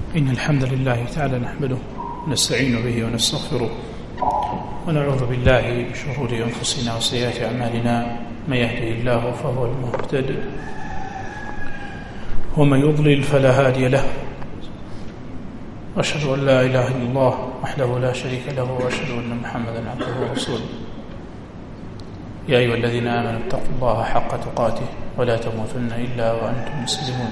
إن الحمد لله تعالى نحمده ونستعين به ونستغفره ونعوذ بالله من شرور أنفسنا وسيئات أعمالنا. من يهده الله فهو المهتد ومن يضلل فلا هادي له. وأشهد أن لا إله إلا الله وحده لا شريك له وأشهد أن محمدا عبده ورسوله. يا أيها الذين آمنوا اتقوا الله حق تقاته ولا تموتن إلا وأنتم مسلمون.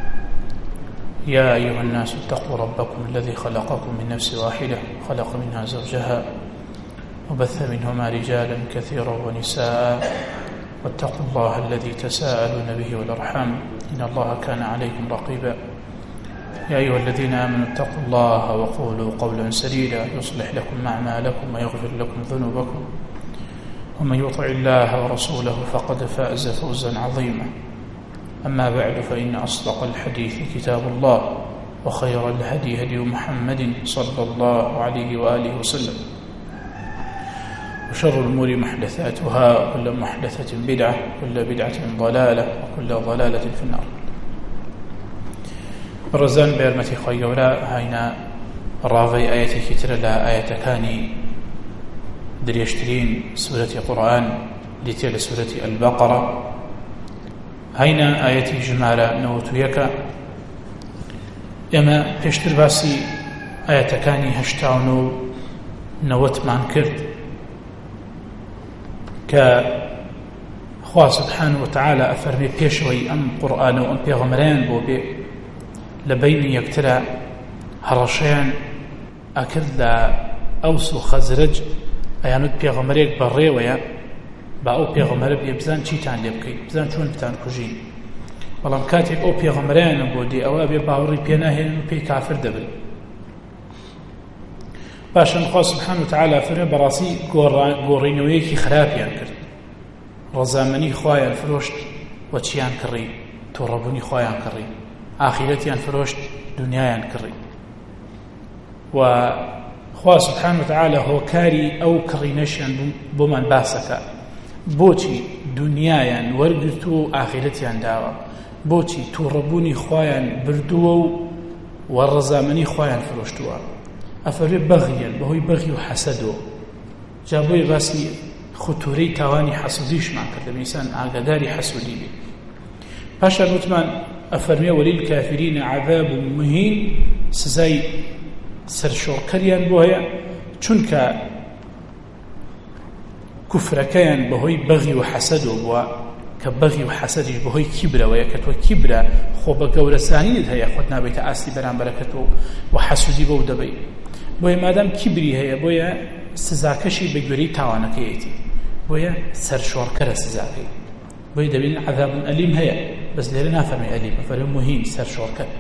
يا أيها الناس اتقوا ربكم الذي خلقكم من نفس واحدة خلق منها زوجها وبث منهما رجالا كثيرا ونساء واتقوا الله الذي تساءلون به والأرحام إن الله كان عليكم رقيبا. يا أيها الذين آمنوا اتقوا الله وقولوا قولا سديدا يصلح لكم أعمالكم ويغفر لكم ذنوبكم ومن يطع الله ورسوله فقد فاز فوزا عظيما. أما بعد فإن أصدق الحديث كتاب الله وخير الهدي هدي محمد صلى الله عليه وآله وسلم وشر الأمور محدثاتها وكل محدثة بدعة وكل بدعة ضلالة وكل ضلالة في النار. برزان بيرمتي خيولا هينا راضي آية كتر لا آية كاني دريشترين سورة قرآن لتل سورة البقرة هينا آية جمالة نوتويك اما پێشتر باسی ئاەتەکانی 89 کرد کە خوا سبحانه وتعالى ئەفەرمێ پێشەوەی ئەم قورئانە و ئەم پێغەمبەرەیان بۆ بێ لە بەینی یەکترە هەڕەشەیان ئەکرد لە ئەوس و خەزرەج ئەیانوت پێغەمبەرێک بەڕێوەیە با ئەو پێغەمبەرە بێ بزان چیتان لێ بکەیت بزان چۆن بتان کوژین. بەڵام کاتێک ئەو پێغەمبەرەیانە بۆ دێ ئەوە بێ باوەڕی پێ ناهێنن و پێی کافر دەبن. پاشان خوا سبحانه وتعالى فەرمێ بەڕاستی گۆڕینەوەیەکی خراپیان کرد. ڕەزامەنی خوایان فرۆشت و چیان کڕی تۆڕەبوونی خوایان کڕی ئاخیرەتیان فرۆشت دنیایان کڕی. و خوا سبحانه وتعالى هۆکاری ئەو کڕینەشیان بۆمان باسەکە. بۆچی دنیایان وەرگرت و ئاخیرەتیان داوە، بۆچی تووڕەبوونی خوایان بردووە و ڕەزامەنی خوایان فرۆشتووە. ئەفەرمێ بەغیەن بەهۆی بەغی و حەسەدەوە. جا بۆیە باسی خوتورەی تاوانی حەسودیشمان کرد لە ئینسان ئاگاداری حەسودی بێ. پاشان وتمان ئەفەرمێ وەلیلکافرینە عەذاب مهین، سزای سەرشۆڕکەریان بۆ هەیە چونکە کوفرەکەیان بەهۆی بەغی و حەسەدەوە بووە کە بەغی و حەسەدیش بەهۆی کیبرەوەیە کە تۆ کیبرە خۆ بە گەورەسانیت هەیە خۆت نابێتە ئاستی بەرامبەرەکەتەوە و حەسودی بەو دەبەی. بۆیە مادام کیبری هەیە بۆیە سزاکەشی بە گوێرەی تاوانەکەیەتی، بۆیە سەرشۆڕکەرە سزاکەی. بۆیە دەبینن عەذاب ئەلیم هەیە، بەس لێرە نافەرمێ ئەلیم، ئەفەرمێ مهین سەرشۆڕکەر.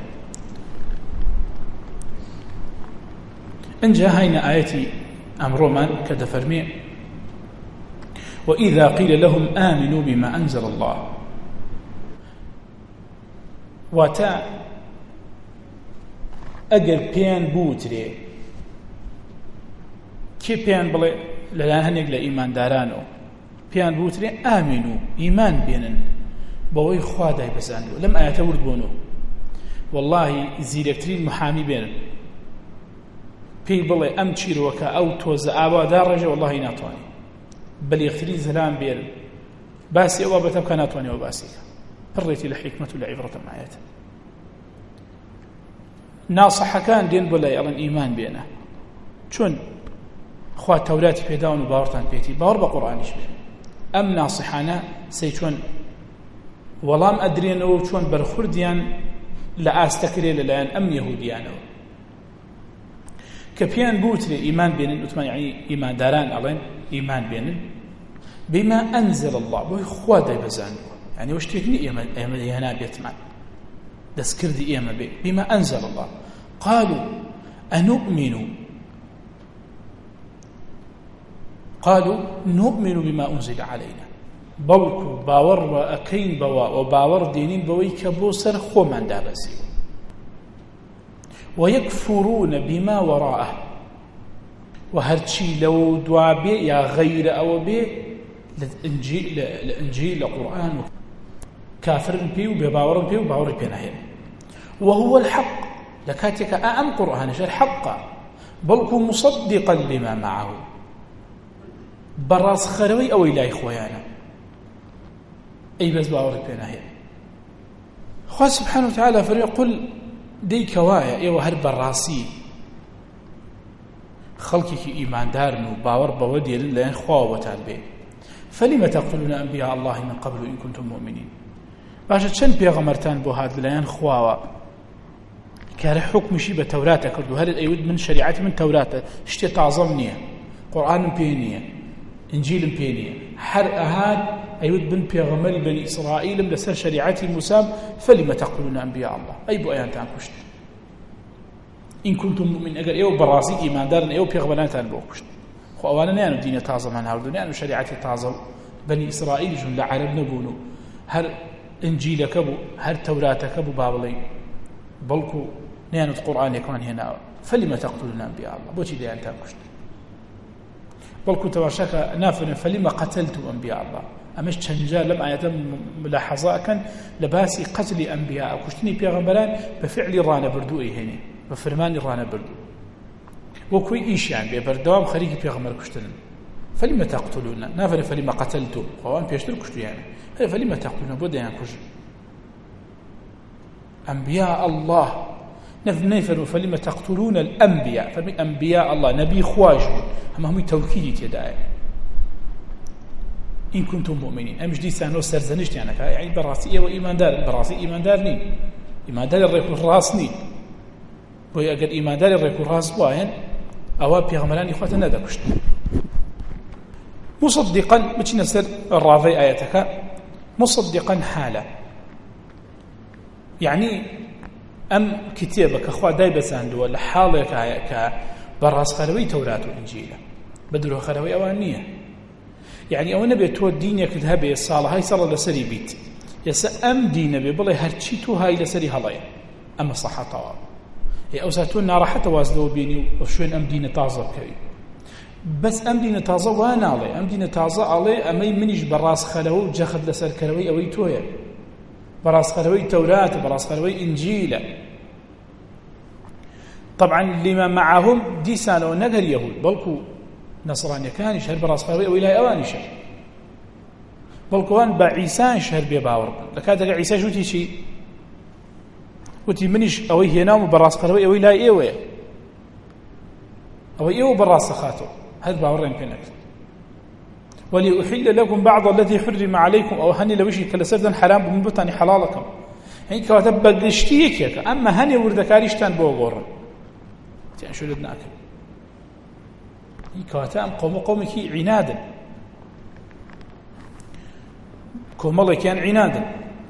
اینجا هاینە ئاەتی ئەمڕۆمان کە دەفەرمێ وإذا قيل لهم آمنوا بما أنزل الله. واتا أجر بيان بوتري كي بيان بلي للا هنيك لإيمان دارانو بيان بوتري آمنوا إيمان بينن بوي خوا داي بزاندو لم آيات ورد بونو والله زيركترين محامي بينن بي بلي أم تشيروكا أو توز آبا دارجة والله ناتواني بل يختري زلام بير باسي أو بتبقى ناتواني وباسيك فريتي لحكمة لعبرة معايات ناصح كان دين بلا يرن إيمان بينا چون خواه توراتي بيداون وباورتان بيتي باور بقرآنش بين أم ناصحانا سيچون ولام أدرين أو چون برخورديان لآستكري للان أم يهوديانو كبيان بوتري إيمان بينن وتمان يعني إيمان داران ألين إيمان بينن بما أنزل الله بوي خوا داي بزان يعني وش تكني إيمان هنا بيتمان دسكر دي إيمان بما أنزل الله قالوا نؤمن بما أنزل علينا بوكو باور وأكين بوا وباور دينين بوي كبوسر خو من دابسي ويكفرون بما وراءه وهرشي لو دوابي يا غير أو بي الإنجيل القرآن كافر بي وباور بي وباور بي نهين وهو الحق لكاتك أم قرآن شر حقا بل مصدقا لما معه براس خروي أو إلهي خويانا أي بس باورك بينا هي خواه سبحانه وتعالى فليقل دي كوايا ايوه هر براسي خلقك إيمان دارن وباور بودي لله خواه وتعالى فلما تقتلون أنبياء الله من قبل إن كنتم مؤمنين باشا چەند پێغەمبەرتان بۆ هات لەلایەن خواوە کارە حکمشی بە تەوراتە کردو هەر ئەیود من شریعەتی من تەوراتە شتێ تازەم نییە قورئانم پێ نییە ئینجیلم پێ نییە هەر ئەهات ئەیود بن پێغەمبەری بەنی ئیسرائیلم لەسەر شریعەتی موسام فلما تقتلون أنبياء الله ئەی بۆ ئەیانتان کوشت إن كنتم مؤمنين ئەگەر ئێوە بەڕاستی ئیماندارن ئێوە پێغەمبەرانتان بۆ کوشت خۆ ئەوانە نەیانو دینە تازەمان هاوردو نەیانو شریعەتی تازە بەنی ئیسرائیلیشون لە عەرەب نەبوون و هەر ئینجیلەکە بوو هەر تەوراتەکە بوو با بڵێ بەڵکو نەیانوت قورئانێکمان هێناوە فلما تقتلون أنبياء الله بۆچی دەیانتان کوشت بەڵکو تەماشاکە نافرن فلما قتلتم أنبياء الله ئەمەش چەند جار لەم ئاەتە ملاحەزەکەن لە باسی قەتلی ئەنبیا کوشتنی پێغەمبەران بە فعلی ڕانەبردوو ئەیهێنێ بە فەرمانی ڕانەبردوو وەکوی ئیشیان بێ بەردەوام خەریکی پێغەمبەر کوشتنن فلما تقتلون نافرن فلما قتلتم خۆوان پێشتر کوشتیانە فلما تقتلون بۆ دەیان کوژ أنبياء الله نفر فلما تقتلون الأنبياء فمن أنبياء الله نبي خواج هم توكيدي تداعي إن كنتم مؤمنين أمش دي سانو سرزنشت يعني براسية وإيمان دار براسي إيمان دار نين إيمان دار الرئيك الراس نين وهي أقل إيمان دار الرئيك الراس واين أواب بيغمران إخواتنا داكشت مصدقا مش نسر الراضي آياتك مصدقا حالا يعني أم كتابك أخوة دايبة ساندوا لحالك كبراس خروي توراة وإنجيل بدلوا خروي أوانية يعني أو نبي تو دينك ذهبي الصالة هاي صار لسري بيت يس أم دين نبي بالله هرشيتو هاي لسري هلايا أما صحة طواب هي أوساتون نار حتى وازدوا بيني وشوين أم دين تازة كريم بس أم دين تازة وانا علي أم دين تازة علي أمي منيش براس خلو جاخد لسر كروي أوي تويا براس خلوي توراة براس خلوي إنجيل طبعا لما معهم دي سانو نقر يهود بلكو نصراني كان شهر براس خلوي أو إلهي أواني شهر بلكوان بعيسان شهر بيباور لكادك عيسى شو تيشي وتي منيش أوي هنام براس خلوي أو إلهي إيوه أو إيوه براس خاتو هذا باور يمكنك ولأحل لكم بعض الذي حرم عليكم أو هني لوشي كلا سردا حرام بمبطني حلالكم يعني كواتب بقشتيك أما هني وردكاريشتان بوغور يعني شو لدنا أكل كواتام قومك عنادا كوم الله كان عنادا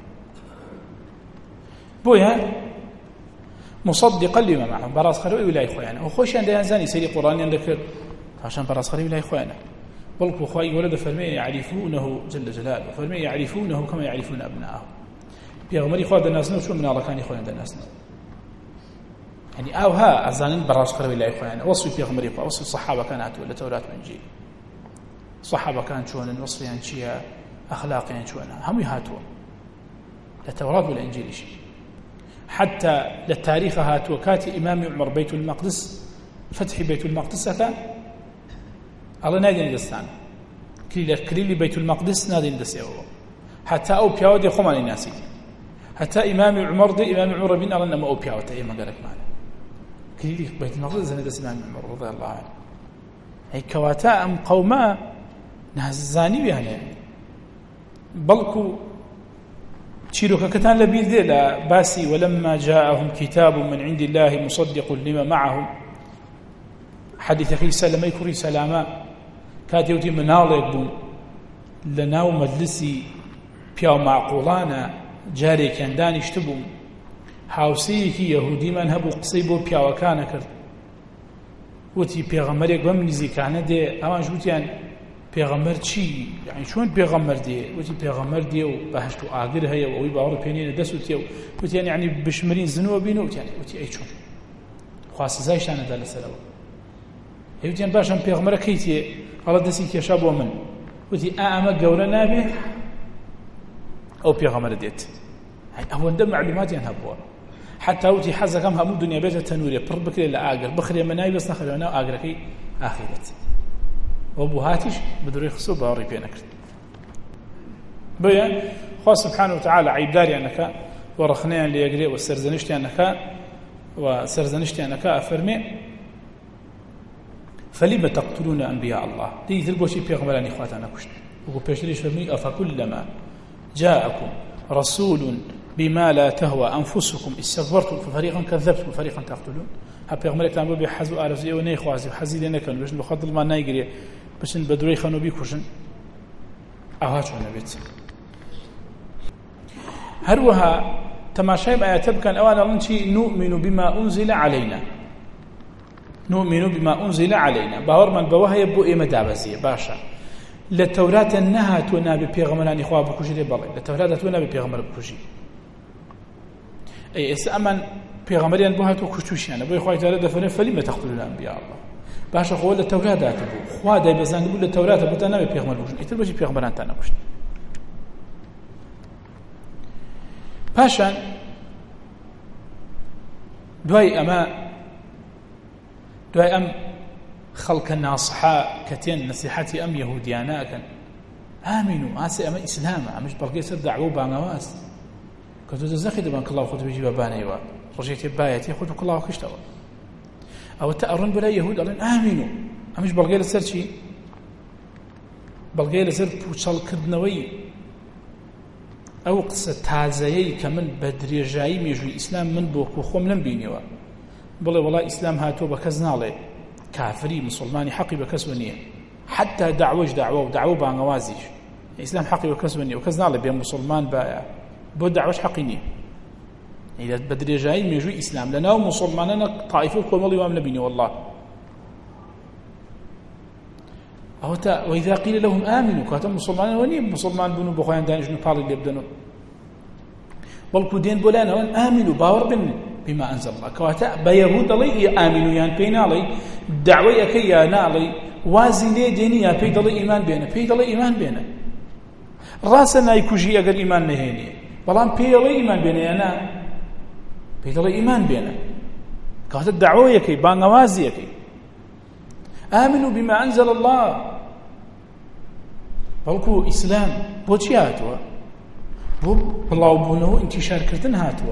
بويا مصدقا لما معهم براس خلوي ولا إخوانا وخوش عند ينزاني سيري قرآن ينذكر عشان براس خلوي ولا إخوانا بلكو أخوائي ولد فرمين يعرفونه جل جلاله فرمين يعرفونه كما يعرفون أبناءهم بيغمري إخوان الناس نوشو من الله كان إخوان الناس يعني أوها أزانين براس خلوي لا إخوانا وصفي بيغمري إخوان وصفي الصحابة كانت ولا توراة وإنجيل صحابة كانت شونا وصفيان شيا أخلاقيا شونا هم يهاتوا لتوراة ولا إنجيل شيء حتى للتاريخ هاتوا كاتي إمام عمر بيت المقدس فتح بيت المقدس كان الله نادي ندستان كليلي بيت المقدس نادي ندسيه حتى أو بياودي خمان الناسي حتى إمام عمر دي إمام عمر بن الله نما أو بياودي أي ما قالك معنا كليلي بيت المقدس ندس إمام عمر رضي الله عنه هي كواتا أم قوما نهزاني بيهاني بلكو تشيروكا كتان لبيل دي لا باسي ولما جاءهم كتاب من عند الله مصدق لما معهم حديث أخي سلمي كري سلاما كات يوتي مناڵێک بوو لە ناو مەجلیسی پیاو معقوڵانە جارێکیان دانیشت بووم هاوسەیەکی یەهودیمان هەبوو قسەی بۆ پیاوەکانە کرد وتی پێغەمبەرێک بەم نزیکانە دێ ئەوانش وتیان پێغەمبەر چی یعنی چۆن پێغەمبەر دێ وتی پێغەمبەر دێ و بەهشت و ئاگر هەیە و ئەوەی باوەڕ پێ نێنە دەست وتیە و وتیان یعنی بشمرین زنووە بینە وتی ئەی چۆن خوا سزایشتانەدا لەسەرەوە هەیوتیان باشم پێغەمبەرە کەیتێ هەڵە دەستی کێشا بۆ من وتی ئەمە گەورە نابێ ئەو پێغەمبەرە دێت ئەوەندە معلوماتیان هەبووە حتى وتي حزكم هم الدنيا بيت تنوري بر بكري لا اقر بخري مناي بس نخلونا اقركي اخيرت وابو هاتش بدري خصو باوري بينك بيان خو سبحانه وتعالى عيب داري انك ورخنيا اللي يقري وسرزنشتي انك افرمي فلما تقتلون انبياء الله دي تلقوشي بيغمران اخواتنا كشت وقو بيشريش فرمي افكلما جاءكم رسول بما لا تهوى انفسكم استكبرتم ففريقا كذبتم وفريقا تقتلون ها بيغمرك لما بيحزوا ارزي وني خوازي حزي لنا كانوا باش بخضل ما نايقري باش بدري خانو بيكوشن اهاچ ونبيت هروها تماشاي بآيات كان أولا لنشي نؤمن بما أنزل علينا باور من بوها يبو إيمة دابزية باشا للتوراة النهات ونابي بيغمران إخوة بكوشي بالله للتوراة ونابي بيغمر بكوشي أي إسأمن بيغمريان بوها توكوشوشي أنا بو إخوة تعالى دفنه فلما تقتلون أنبياء الله باشا خواه للتوراة داتبو خواه داي بزان بو للتوراة بو تنابي بيغمر بكوشي إتر بجي بيغمران تانا كوشي پاشان دوای ام خلق الناصحة كتين نصيحتي ام يهوديانا كان آمنوا آسي ام إسلام امش بلقي سر دعوه بانواز كنتو تزخي دبانك الله خذ بيجي بابانيوا رجيتي بايتي خذ الله كشتوا او تأرن بلا يهود قالن آمنوا امش بلقي لسر شي بلقي لسر بوشال كردنوي او قصه تازهي كمن بدريجاي ميجوي اسلام من بوكو خوم لم بينيوا بلا والله اسلام هاتو بكزنالي كافري مسلماني حقي بكسونيه حتى دعوه بانوازيش اسلام حقي بكسونيه وكزنالي بين مسلمان بايع بو دعوش حقيني اذا بدريجاي ميجوي اسلام لنا مسلماننا طائفه كوملي وام بيني والله أو وإذا قيل لهم آمنوا كاتم مسلمان وني مسلمان بنو بخوان دانش نقال اللي بدنو بل كودين بولانا وان آمنوا باور بما أنزل الله كواتا بيهود لي آمنوا يان بينا لي دعوة يكيا نالي وازن لي ديني يا بيد الله إيمان بينا راسنا يكوجي أجر إيمان نهيني بلان بيد الله إيمان بينا أنا بيد الله إيمان بينا كواتا الدعوة يكي بانوازي يكي آمنوا بما أنزل الله بلكو إسلام بوشي هاتوا بالله بونه انتشار كرتن هاتوا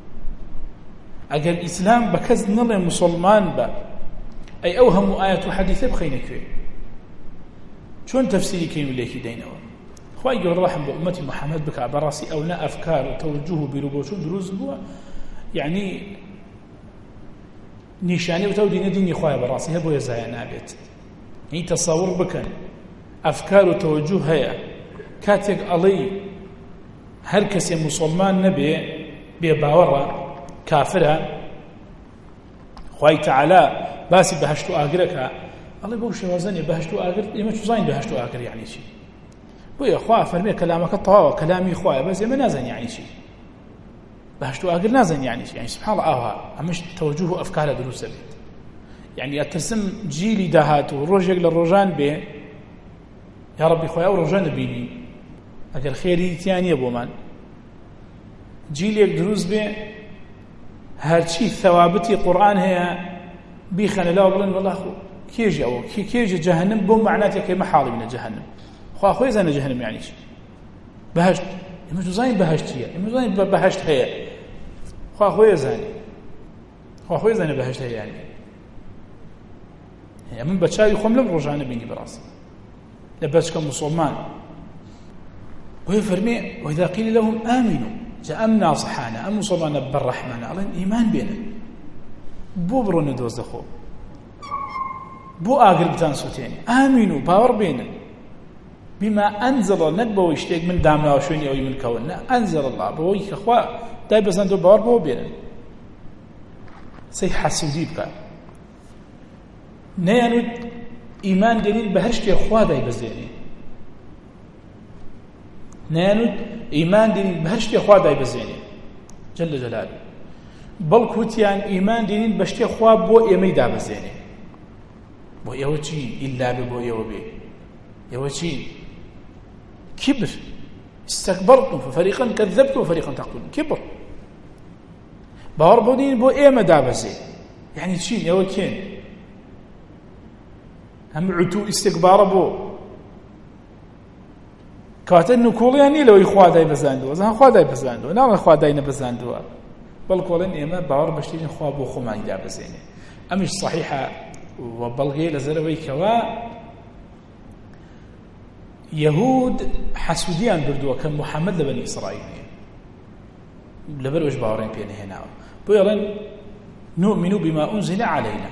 أجل إسلام بكز نظر مسلمان با أي أوهم آيات وحديثة بخينك فيه شون تفسيري كيم ليكي دينوا خواهي يقول رحم بأمتي محمد بك براسي أو نا أفكار وتوجهه بربوشو دروز بوا يعني نشاني وتودي نديني خواهي براسي هبو يزايا نابت يعني تصور بكن أفكار وتوجه هيا كاتك علي هر كسي مسلمان نبي بباورة كافرة خواهي تعالى باسي بهشتو آقرك الله بوش وزني بهشتو آقر لما تزاين بهشتو آقر يعني شي بويا خواه فرمي كلامك الطواوة كلامي خواه بس يما نازن يعني شي بهشتو آقر نازن يعني شي يعني سبحان الله همش توجه أفكار دروس بيت يعني أترسم جيلي دهاتو روجيك للروجان بي يا ربي خويا ورجان بيني اگر خيري تياني ابو من جيليك دروز بي هرشي ثوابتي قرآن هي بيخن لا بلن والله خو كيجي او كيجي جهنم بو معناته كما حالي من جهنم خو اخوي زين جهنم يعني شي بهشت مش زين بهشتيه مش زين بهشت هي خو اخوي زين بهشت هي يعني من بتشاي خملم رجعنا بيني براسي لبس كمسلمان ويفرمي وإذا قيل لهم آمنوا جاءمنا صحانا أم مسلمان بالرحمن الله إيمان بينا بو برون دوز دخو بو آقر بتان سوتين آمنوا باور بينا بما أنزل ندبو ويشتيق من دامنا وشوني أو من كوننا أنزل الله بو يخوا داي بزن دو باور بو بينا سيحسودي بك نيانو إيمان دليل بهشتي أخوة داي بزيني نيانو إيمان دليل بهشتي أخوة داي بزيني جل جلاله بل كوتيان إيمان دليل بهشتي أخوة بو إيمي دا بزيني بو يوچين إلا بو يوبي يوچين كبر استكبرتم ففريقا كذبتم وفريقا تقتلون كبر باوەڕ بۆ دین بۆ ئێمە دابەزێ یعنی چین ئێوە کێن هەم عوتو ئیستیکبارە بۆ کاتە نکوڵیان نیە لەوەی خوا دایبەزاندووە زان خوا دایبەزاندووە ناڵێن خوا دای نەبەزاندووە بەڵکو ئەڵێن ئێمە باوەڕ بە شتێکی خوا بۆ خۆمانی دابەزێنێ ئەمیش صحیحە و بەڵگەی لەسەرەوەی کەوا یەهود حەسوودیان بردووە کە محەممەد لە بەنی ئیسرائیل نیە لەبەرەوەش باوەڕیان پێ نەهێناوە بۆی ئەڵێن نؤمن بما أنزل علينا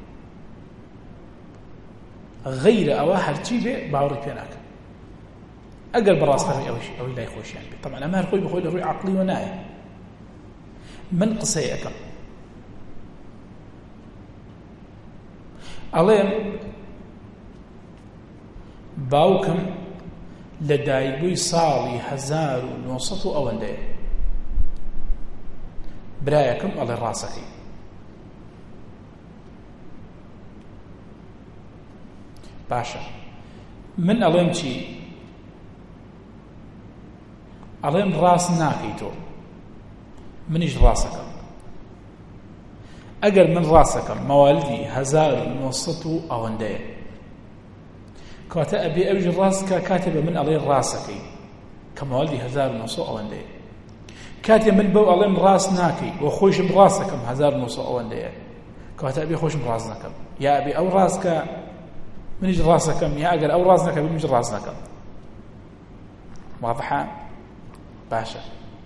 غير ئەوە هەرچی بێ باوەڕی پێ ناکەن ئەگەر بەڕاستەوەی ئەوەی لای خۆشیان بێت طبعا ئەمە هەر خۆی بەخۆی لە ڕووی عەقلیەوە نایە من قسەی ئەەکەم ئەڵێم باوکم لە دایکبووی ساڵی 1900 و ئەوەندەیە برایەکەم ئەڵێ ڕاستەکەی باشە من ئەڵێم چی ئەڵێم ڕاست ناکەی تۆ منیش ڕاستەکەم ئەگەر من ڕاستەکەم مەوالیدی 1900 و ئەوەندەیە کاتە ئەبێ ئەوش ڕاستکە کاتێ بە من ئەڵێ ڕاستەکەی کە مەوالیدی 1900 ئەوەندەیە کاتێ من بەو ئەڵێم ڕاست ناکەی بۆ خۆشم ڕاستەکەم 1900 ئەوەندەیە کاتە ئەبێ خۆشم ڕاست نەکەم یا ئەبێ ئەو ڕاستکە منیش ڕاستەکەم یا ئەگەر ئەو ڕاست نەکە منیش ڕاست نەکەم واضحە باشە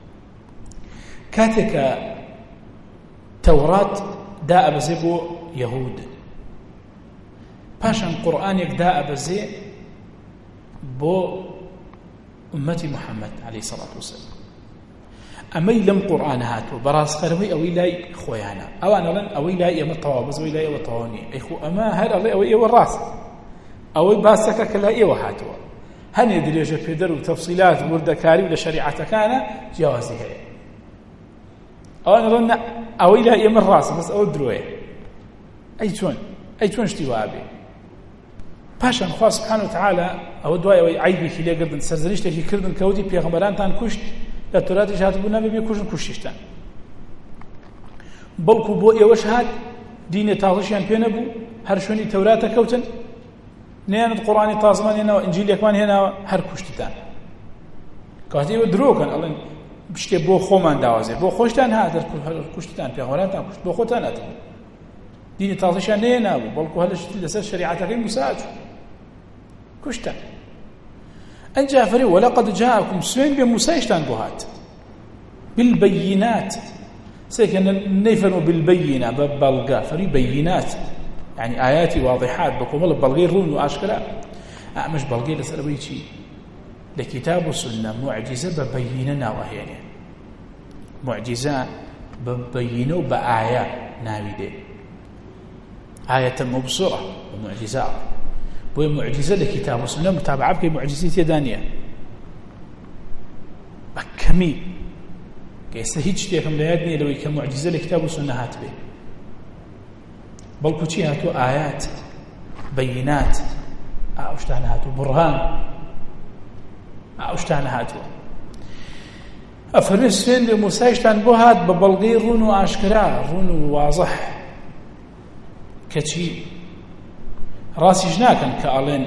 کاتێکە تەورات دائەبەزێ بۆ یەهود پاشان قورئانێک دائەبەزێ بۆ ئومەتی محەممەد عەلەیهی سەڵات وسەلام ئەمەی لەم قورئانە هاتووە بەڕاستقەرەوەی ئەوەی لای خۆیانە ئەوان ئەڵێن ئەوەی لای ئێمە تەواو بەزەوەی لای ئێوە تەواو نییە ئەی خۆ ئەمە هەر ئەڵێ ئەوەی ئێوە ڕاست ئەوەی باسەکە کە لای ئێوە هاتووە هەنێ درێژە پێدەر و تەفسیلات وردەکاری و لە شەریعەتەکانە جیاوازی هەیە ئەوان ئەڵێن ئەوەی لای ئێمە ڕاستە بەس ئەوە درۆیە ئەی چۆن شتی وابێ پاشان خوا سبحانه وتعالى ئەوە دوای ئەوەی عیبێکی لێگردن سەرزەنیشتێکی کردن کەوتی پێغەمبەرانتان کوشت لە تۆراتیش هاتبوو نابێ بێ کوژن کوشتیشتان بەڵکو بۆ ئێوەش هات دینە تازەشیان پێ نەبوو هەر شوێنی تەوراتە کەوتن نەیانت قورئانی تازەمان هێناوە ئینجیلێکمان هێناوە هەر کوشتتان کاتێ ئێوە درۆکەن ئەڵێن شتێ بۆ خۆمان داوازێ بۆ خۆشتان هات کوشتتان پێغەمبەرانتان کوشت بۆ خۆتان هاتن دینی تازەشیان نەهێنابوو بەڵکو هەر لەسەر شەریعەتەکەی موسا کوشتن ئەنجا فەرێ وەلەقەد جاءەکم سوێن بێ موسایشتان بۆ هات بالبەیینات سێکە نەیفەرموو بالبەیینە بە بەڵگە فەرمی بەیینات يعني آياتي واضحات بكمل بلغي رون واشكرا أمش بلغي لسألوي شيء لكتاب السنة معجزة ببيننا وهي معجزة ببينه بآية ناويده آية مبصرة ومعجزة بوي معجزة لكتاب السنة متابعة بكي معجزة دانية بكمي كيسا هيج تيكم ليادني لو كمعجزة لكتاب السنة هات به بەڵکو چی هاتووە ئايات بەیینات ئاوشتانە هاتووە بڕهان ئاوشتانە هاتووە ئەفەرمێ سوێن بێ موسایشتان بۆ هات بە بەڵگەی ڕوون و ئاشکرا ڕوون و واضح کە چی ڕاستیش ناکەن کە ئەڵێن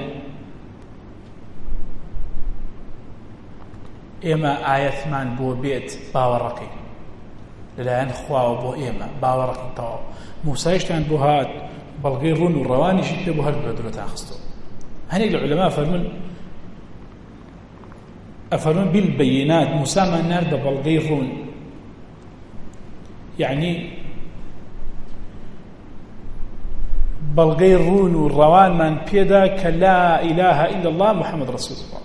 ئێمە ئاەتمان بۆ بێت باوەڕەکەی لەلایەن خواوە بۆ ئێمە باوەڕەکەی تەواو موسایشتان بۆ هات بەڵگەی ڕوون و ڕەوانیشی پێ بۆ هەر بە درۆتا خستەوە هەنێک لە عولەما ئەفەرمون بالبەیینات موسامان نارد بە بەڵگەی ڕوون یعنی بەڵگەی ڕوون و ڕەوانمان پێدا کە لا ئیلاهە ئیلا الله محەممەد ڕەسوول الله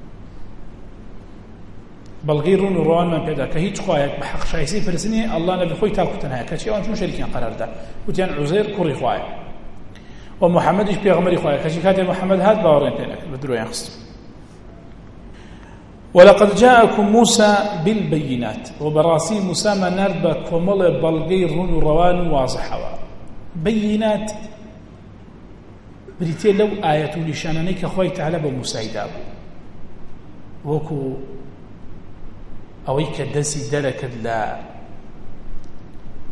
بەڵگەی ڕوون و ڕەوانمان پێدا کە هیچ خوایەک بە حەق شایستی پرسنی ئەڵڵا نەبی خۆی تاکو تەنهایە کەچی ئەوان چۆن شەریکیان قەراردا وتیان عوزەیر کوڕی خوایە و محەممەدیش پێغەمبەری خوایە کەچی کاتێ محەممەد هات باوەڕیان پێ نەکرد بە درۆیان خست ولقد جاءكم موسى بالبينات وبراسي موسى ما نرد بكمل بلغي رون روان واضحة بينات بريتي لو آية لشانانيك أخوي تعالى بموسى دابو وكو أويك دسي دلك لا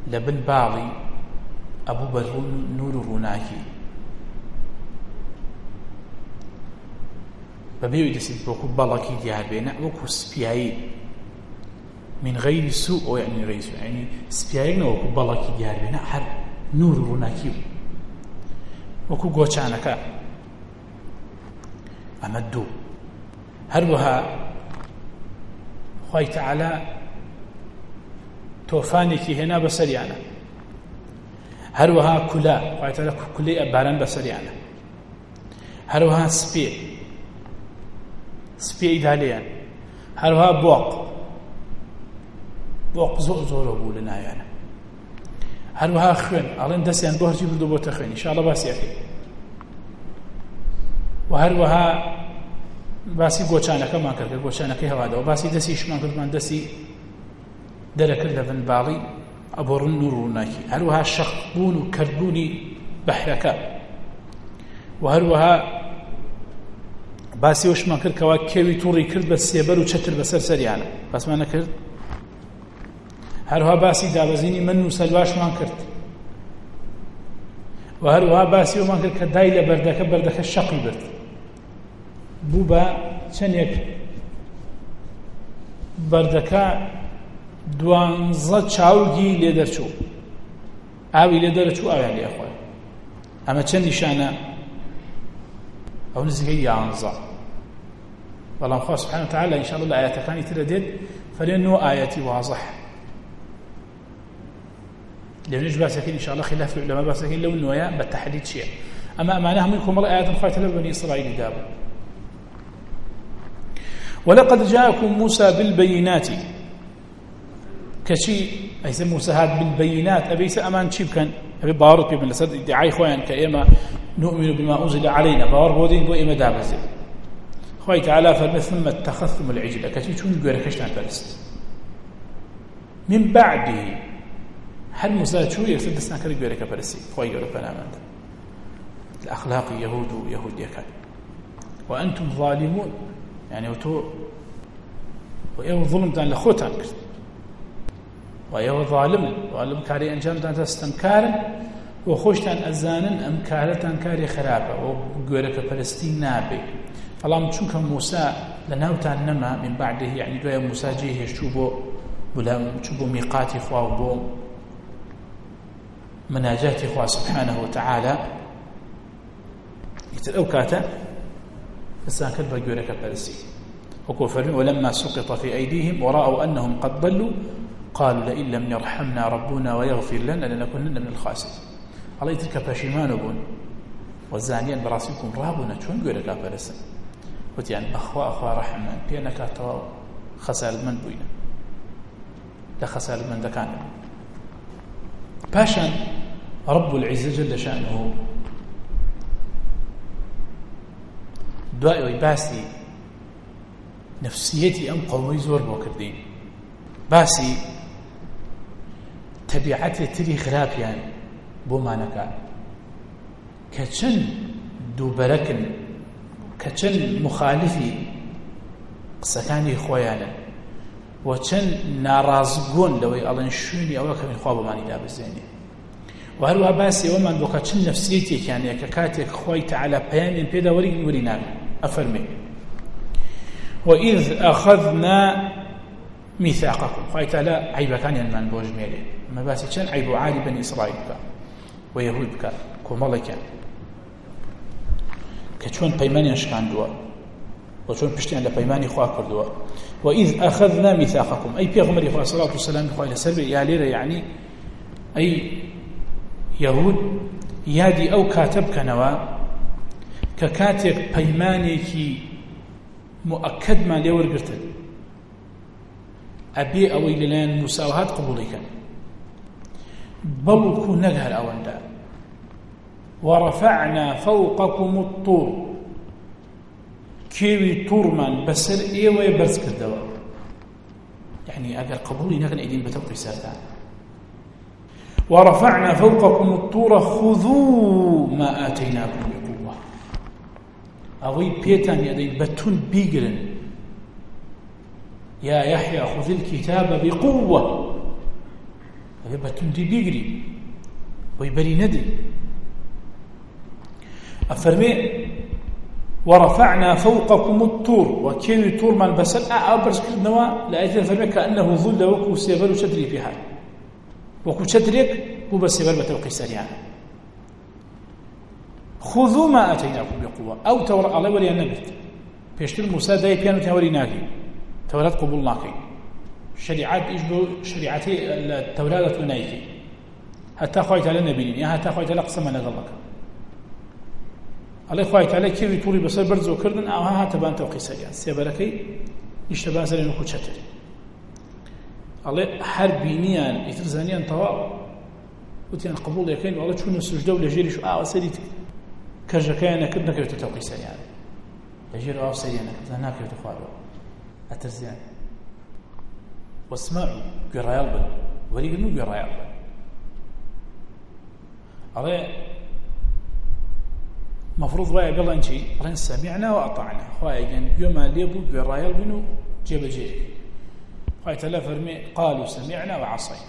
لبن باڵی ئەبوو بە نور و ڕووناکی بەبێوی دەسێت وەکو بەڵەکی دیار بێنە وەکو سپیایی من غير سوء أو يعني رئيس يعني سبياينا وكو بلاكي ديار بنا هر نور روناكي وكو غوچانكا أمدو هروها خوي تعالى توفانيكي هنا بسريانا هروها كلا خوي تعالى كلي أباران بسريانا هروها سبي إداليان هروها بوق زور أبو لنا يعني هروها خوين ألين دسيان بو هرجي بردو بوتا خوين إن شاء الله باسي أخي وهروها باسي غوچانكا ما كرد غوچانكا هوادا وباسي دسيش ما كرد من دسي دركر لبن بالي أبور النور وناكي هروها شخبون وكربوني بحركا وهروها باسي وش ما كرد كوا كيوي توري كرد بس سيبر وشتر بسر سريانا بس ما نكرد هروها باسي دابزيني من وسلواش ما كرد وهروها باسي وما كرد كداي لبردك الشقي برد بوبا چنێک بەردەکە دوانزە چاوگی لێ دەرچوو ئاوی لێ دەرچوو ئاویان لێ خوای ئەمە چەند نیشانە ئەو نزیکەی 11 بەڵام خوا سبحانه وتعالى إن شاء الله لآياتەکانی ترە دێت فلأنه آياتي واضح لێنش باسەکەی إن شاء الله خلاف العلماء باسەکەی لەو نوۆیە بەتەحدید چییە ئەمە ئەمانە هەمووی کۆمەڵ ئاياتن خوای تەعالە بەنی ئیسرائیل دابوو ولقد جاءكم موسى بالبينات كشي أيس موسى هاد بالبينات أبيس أمان شيب كان أبي بارك من لسد ادعاء خوان كإما نؤمن بما أنزل علينا بار بودين بو إما دابزل خوي تعالى فثم اتخذتم العجل كشي شون يقول كشتان فلست من بعده هل موسى شو يسدسنا كري يقول كفلسي خوي يقول فنامن الأخلاق يهود يكاد وأنتم ظالمون يعني وإيه ظلمتان لخوتان كرت وإيه ظالم كاري أنجامتان تستمكارن وخوشتان أزانن أمكارتان كاري خرابة وقولك فلسطين نابي فالله چونك موسى لناوتان نما من بعده يعني دوية موسى جيه شوبو ميقاتي خواه بو مناجاتي خواه سبحانه وتعالى يتلأوكاتا فسان كذب جورك فلسي وكفروا ولما سقط في أيديهم ورأوا أنهم قد ضلوا قالوا لئن لم يرحمنا ربنا ويغفر لنا لنكونن من الخاسرين الله يترك بشيمان بون والزانيان براسكم رابنا شون جورك فلسي وتيان أخوة رحمن بينك تو خسال من بوينا لا خسال من دكان باشا رب العزة جل شأنه دوای باسی نفسیەتی ئەم قەومەی زۆر بۆ کردین باسی تەبیعەتی تری خراپیان بۆمانەکە کە چەند دووبەرەکن کە چەند مخالفی قسەکانی خۆیانن و چەند ناڕازبوون لەوەی ئەڵێن شوێنی ئەوە کە من خوا بۆمانی دابزێنێ و هەروەها باسی ئەوەمان بۆ کە چەند نەفسیەتێکیانەیە کە کاتێک خوای تەعالە پەیامیان پێدا وەری ناگەن أفرمي وإذ أخذنا ميثاقكم خوي تعالى عيب كان ينمان بوج ميلي ما باسي كان عيب عالي بني إسرائيل بك ويهود بك كومالي كان كتشون بيماني أشكان دوا وشون بشتين لبيماني خواه كردوا وإذ أخذنا ميثاقكم أي بيغمري خواه صلاة والسلام خواه لسربي يا ليرة يعني أي يهود يادي أو كاتب كنوا ككاتك پەیمانێکی مؤكدمان لێ وەرگرتن ئەبێ ئەوەی لەلایەن موساوهات قبوڵیکەن بەڵکو نەک هەر ئەوەندا ورفعنا فوقكم الطور کێوی توورمان بەسەر ئێوەیە بەرز کردەوە يعني ئەگەر قبوڵی نەکەن ئەیدین بەتەوقی سەردان ورفعنا فوقكم الطور خذوا ما آتيناكم أوي بيتان يدين بتون بيجرن يا يحيى خذ الكتاب بقوة ئەگەر بە توندی بیگری بۆی بەری نەدەی. ئەفەرمێ ورفعنا فوقكم الطور وكيوي طور من بسل أبرز كردنوا لأيتنا فرمي كأنه ظل وكو سيبر وشدري في حال وكو شدريك هو بسيبر بتوقي سريعا خذوا ما أتيناكم بقوة أو تورا الله ولي النبي بيشتر موسى داي بيانو توري ناكي تورات قبول ناكي شريعات إجبو شريعتي التورات ونايكي حتى خوايت على النبي يعني حتى خوايت على قسم نغلق الله خواهي تعالى كيوي طوري بسر برزو كردن او ها تبان توقي سريعا سيبركي يشتبان سرين وكو تشتري الله حربينيان يترزانيان طواب وتيان قبول يكين والله تشون السجدة ولجيري شو سريت كرجكاين كردنا كيوتو توقي سريعا لجيري سريعا كردنا كيوتو خوالو الترزيان واسمعوا قرايال بل وريقنو قرايال بل الله مفروض وايا قال شيء رن سمعنا وأطعنا خوايا يعني يوم ليبو قرايل بنو جيب جيب خوايا تلا فرمي قالوا سمعنا وعصينا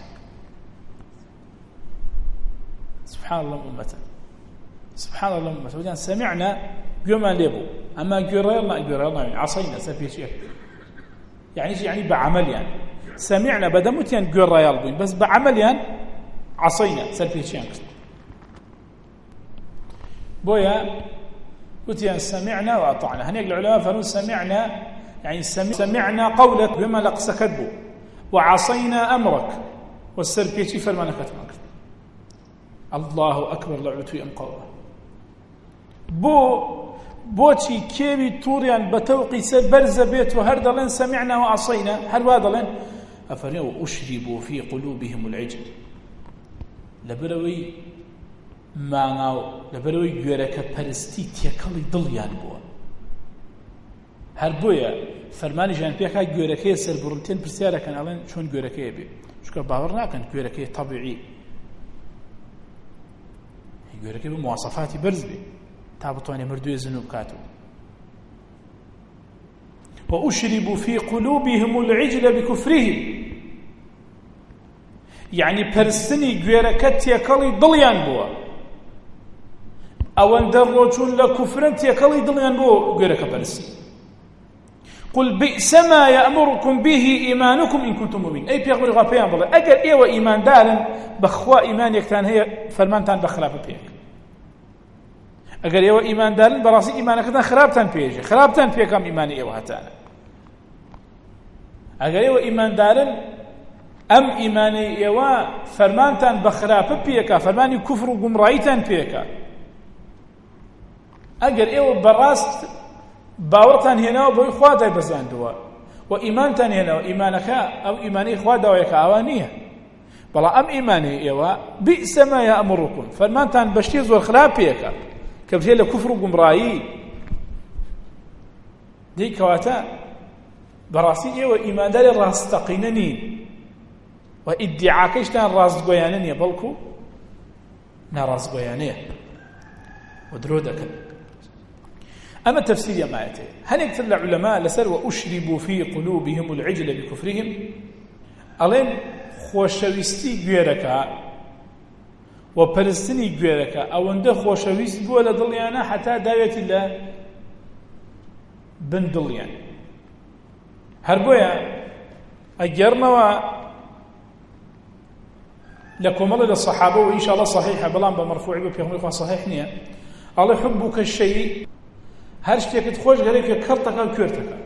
سبحان الله أمة سبحان الله أمة وجان سمعنا يوم ليبو أما قرايل عصينا سفي شيء يعني بعمل يعني سمعنا بدمت يعني قرايل بن بس بعمل يعني عصينا سفي شيء بويا قلت سمعنا وأطعنا هنيك العلماء فرون سمعنا يعني سمعنا قولك بما لقس كذبه وعصينا أمرك والسربيتي فرمانا كتمك الله أكبر لعبت في أمقوة بوتي كيبي توريان بتوقي برز بيت وهرد لن سمعنا وعصينا هل هذا لن أفرنوا وأشربوا في قلوبهم العجل لبروي ماناو لبروي گورەکە پەرستی تێکەڵی دڵیان بووە هەر بۆیە فەرمانیشیان پێکا گورەکەی سەربڕنتێن پرسیارەکەن ئەڵێن چۆن گورەکەیە بێ چونکە باوەڕ ناکەن گورەکەی تەبیعی گورەکەی بە مواسەفاتی بەرز بێ تا بتوانێ مردووی زن و بکاتەوە وأشربوا في قلوبهم العجل بكفرهم يعني پەرستنی گورەکە تێکەڵی دڵیان بووە ئەوەندە ڕۆچوون لە کوفرن تێکەڵی دڵیان بۆ گوێرەکە پەرستی قل بئس ما يأمركم به إيمانكم إن كنتم مؤمنين أي پێغمبەری خوا پێیان بڵێ ئەگەر ئێوە ئیماندارن بەخوا ئیمانێکتان هەیە فەرمانتان بە خراپە پێیەکە ئەگەر ئێوە ئیماندارن بەڕاستی ئیمانەکەتان خراپتان پێیەکە خراپتان پێکەم ئیمانی ئێوە هەتانە ئەگەر ئێوە ئیماندارن ئەم ئیمانی ئێوە فەرمانتان بە خراپە پێیەکە فەرمانی کوفر و گومڕاییتان پێیەکە ئەگەر ئێوە بەڕاست باوەڕتان هێناوە بۆی خوا دایبەزاندووە و ئیمانتان هێناوە ئیمانەکە ئەو ئیمانەی خوا داوایەکە ئاوا نییە بەڵام ئەم ئیمانەی ئێوە بئس ما یأمرکم فەرمانتان بە شتێ زۆر خراپێکە کە بچێ لە کوفر و گومڕایی دەی کەواتە بەڕاستی ئێوە ئیمانداری ڕاستەقینە نین و ئیدعاکەیشتان ڕاستگۆیانە نییە بەڵکو ناڕاستگۆیانەیە و درۆ دەکەن أما تفسير ما يأتي هل يكتر العلماء لسر وأشربوا في قلوبهم العجل بكفرهم ألين خوشويستي غيركا وبرستني غيركا أو عنده خوشويست بولا ضليانا حتى داوية الله بن ضليان هربويا أجرنا لكم الله للصحابة وإن شاء الله صحيحة بلان بمرفوع بيغمريكم صحيح نية الله حبك الشيء هر شتێکت خۆش گەرێکە کەڕتەکە کوێرتەکە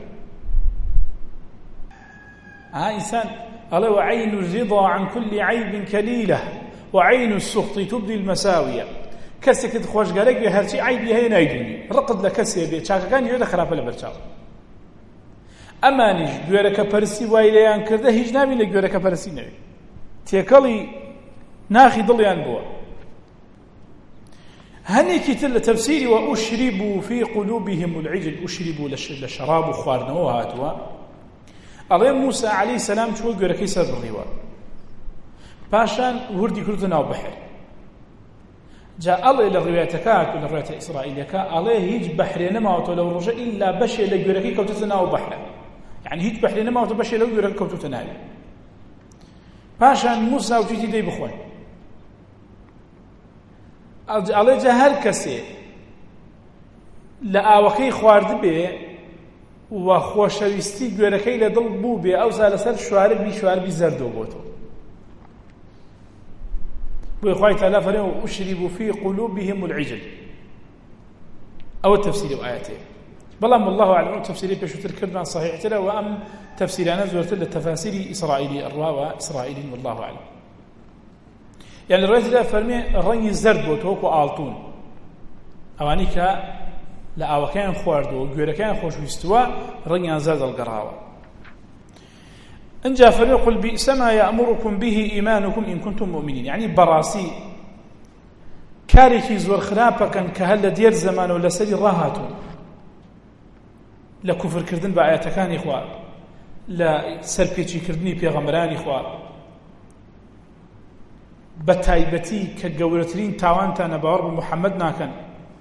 ئینسان ئەڵێ وعين الرضا عن كل عيب كليلة وعين السخط تبدي المساوية کەسێکت خۆشگەرێک بێ هەرچی عیبی هەیە نایدونی ڕقت لە کەسێ بێ چاکەکانی وێ لە خراپە لە بەرچاو ئەمانیش گوێرەکە پەرستی وای لێیان کردە هیچ نابی لە گوێرەکە پەرستی نەوێ تێکەڵی ناخی دڵیان بووە هنيكي تل تفسيري وأشربوا في قلوبهم العجل أشربوا لشراب وخوارنا وهاتوا الله موسى عليه السلام شو يقول لك يسر الروا باشان وردي كرتنا وبحر جاء الله إلى الروايتكات ولا الرواية الإسرائيلية الله هيج بحرين ما وتلو رجع إلا بشر يقول لك كوتنا وبحر يعني هيج بحرين ما وتبشر لو يقول لك كوتنا پاشان موسا وتیتی دەی بخۆن ئەڵێ جا هەر کەسێ لە ئاوەکەی خوارد بێ و خۆشەویستی گوێرەکەی لە دڵ بوو بێ ئەوسا لەسەر شواربی زەردەوە بۆتەوە بۆی خوای تەعالی فەرمێ وأشربوا في قلوبهم العجل ئەوە تەفسیری ئەو ئایەتەیە بەڵام والله أعلم تفسیری پێشووتر کردمان صحیحترە و ئەم تفسیرانە زۆرتر لە تەفاسیری ئیسرائیلی ئەڕواوە ئیسرائیلین والله أعلم يعني ڕێزدا فەرمێ ڕەنگی زەرد بۆتەوە وەکو ئاڵتون ئەوانی کە لە ئاوەکەیان خواردووە گوێرەکەیان خۆشویستووە ڕەنگیان زەرد هەڵگەڕاوە انجا فەرمێ قل بئس ما يأمركم به إيمانكم إن كنتم مؤمنين يعني بەڕاستی کارێکی زۆر خراپەکەن کە هەر لە دێر زەمانەوە لەسەری ڕاهاتوون لە کوفرکردن بە ئاەتەکانی خوا لە سەرپێچیکردنی پێغەمبەرانی خوا بە تایبەتی کە گەورەترین تاوانتانە باوەڕ بە محەممەد ناکەن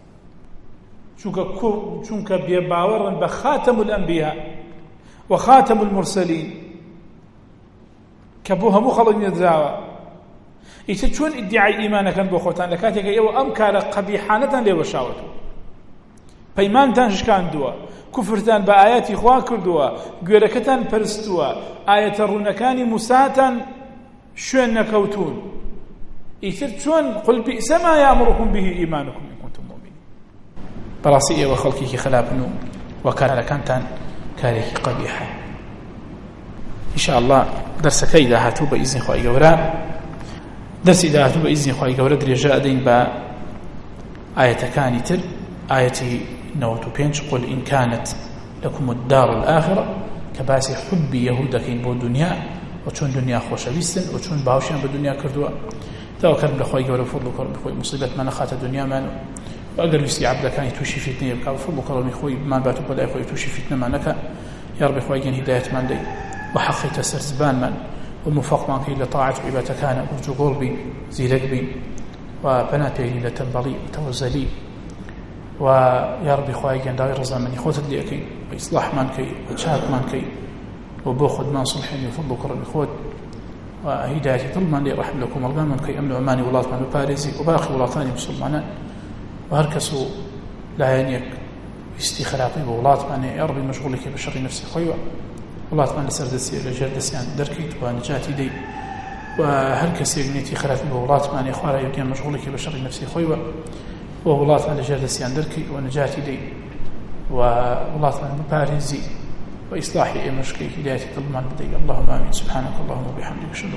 چونکە بێباوەڕن بە خاتەم الئەنبیا و خاتەم المرسەلین کە بۆ هەموو خەڵک نێردراوە ئیتر چۆن ئیدعای ئیمانەکەن بۆ خۆتان لە کاتێکە ئێوە ئەم کارە قەبیحانەتان لێ وەشاوەتەوە پەیمانتان شکاندووە کوفرتان بە ئاەتی خوا کردووە گوێرەکەتان پەرستووە ئاەتە ڕوونەکانی موساتان شوێن نەکەوتون ئیتر چۆن قل بئس ما يأمركم به إيمانكم إن كنتم مؤمنين بەڕاستی ئێوە خەڵکێکی خراپن و کارەکانتان کارێکی قەبیحە إن شاء الله دەرسەکەی داهاتوو بە ئیزنی خوای گەورە دەرسی داهاتوو بە ئیزنی خوای گەورە درێژە ئەدەین بە ئاەتەکانی تر ئاەتی 95 قل إن كانت لكم الدار الآخرة كباسي حب يهودكين بو دنيا وچون دنيا خوشويستن وچون باوشيان بدنيا كردوا توكل بخوي گەورە فضل كرم بخوي مصيبت من خات الدنيا من واگر ويسي عبد كان توشي فتنه بك فضل كرم خوي ما باتو بلا خوي توشي فتنه منك يا رب خوي جن هدايه من دي وحقي تسر زبان من وموفق من كي لطاعه عبادتك كان ارجو قلبي زيدك بي وبنات ليله تنبلي وتوزلي ويا ربي خواهي جنداوي رضا مني خوتت لي أكي وإصلاح مانكي وشاك مانكي وبوخد من صلحين وفضل كرم خود وهداية ظلمان لي رحم لكم الله منكي أمن أماني ولات من باريزي وباقي ولاتاني مسلمانا وهركسوا لا ينيك استخلاقي بولات من يا ربي مشغولك بشر نفسي خيوة ولات من لسردسي لجردسي عن دركيت ونجاتي دي وهركسي يغنيتي خلافي بولات من يخوارا يبدين مشغولك بشر نفسي خيوة وولاة من جلسي عندركي ونجاتي دي وولاة من باريزي وإصلاحي مشكلي هداية ظلمان بدي اللهم آمين سبحانك اللهم وبحمدك